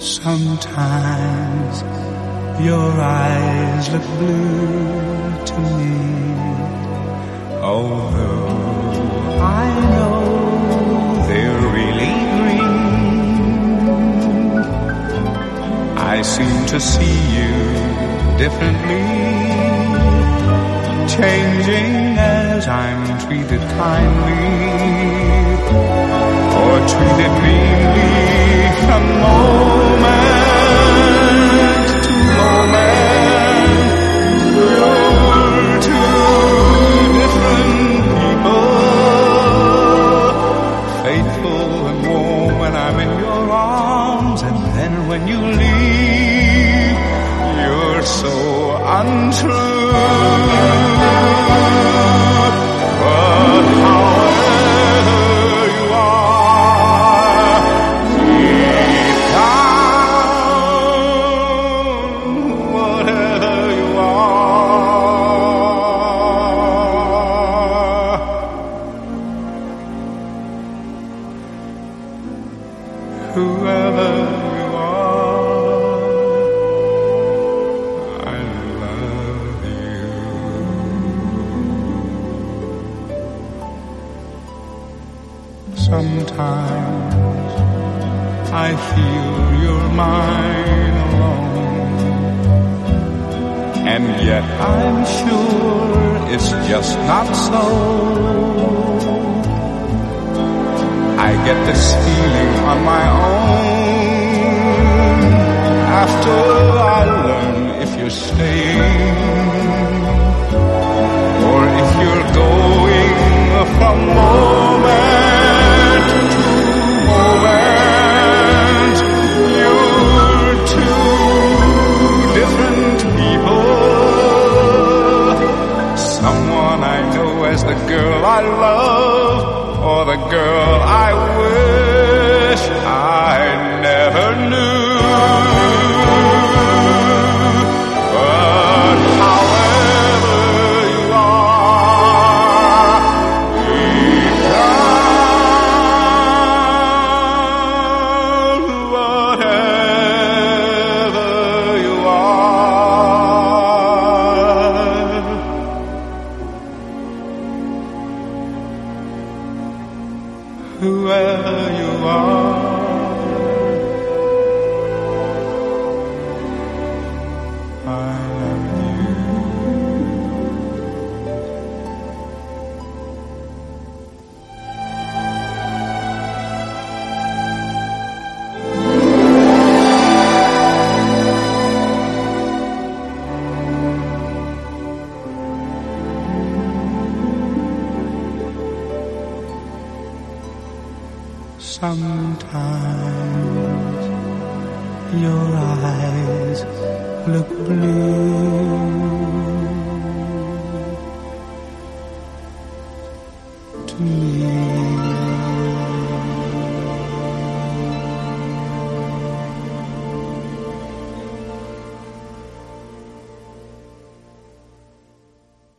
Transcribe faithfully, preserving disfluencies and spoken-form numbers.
Sometimes your eyes look blue to me, although I know they're really green. I seem to see you differently, changing as I'm treated kindly or treated meanly from moment to moment. You're two different people, faithful and warm when I'm in your arms, and then when you leave, you're so untrue. But however you are, deep down, whatever you are, whoever you are, I love you. Sometimes I feel you're mine alone, and yet I'm sure it's just not so. I get this feeling on my own after I learn if you're staying or if you're going from moment to moment. You're two different people, someone I know as the girl I love, or the girl I wish I never knew. But however you are, deep down, whatever you are, whoever you are, I love you. Sometimes your eyes look blue to me.